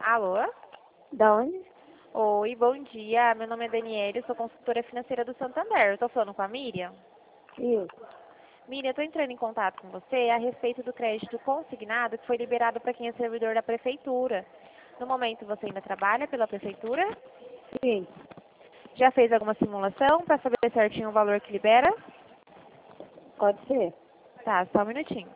Alô? Da onde? Oi, bom dia. Meu nome é Daniela, eu sou consultora financeira do Santander. Eu tô falando com a Miriam? Isso. Miriam, eu tô entrando em contato com você a respeito do crédito consignado que foi liberado para quem é servidor da prefeitura. No momento, você ainda trabalha pela prefeitura? Sim. Já fez alguma simulação para saber certinho o valor que libera? Pode ser? Tá, só um minutinho.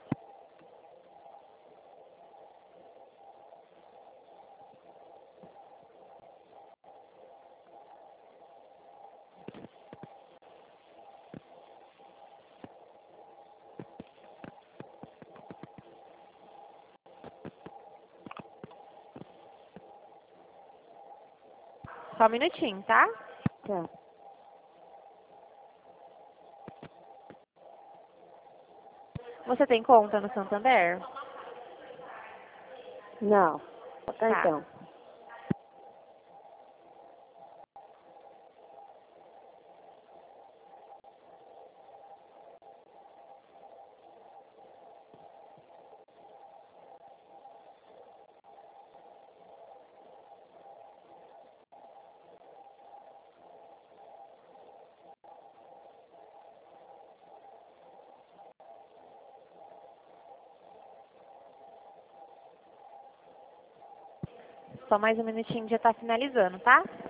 Só um minutinho, tá? Tá. Você tem conta no Santander? Não. O Tá. cartão. Só mais um minutinho, já tá finalizando, tá?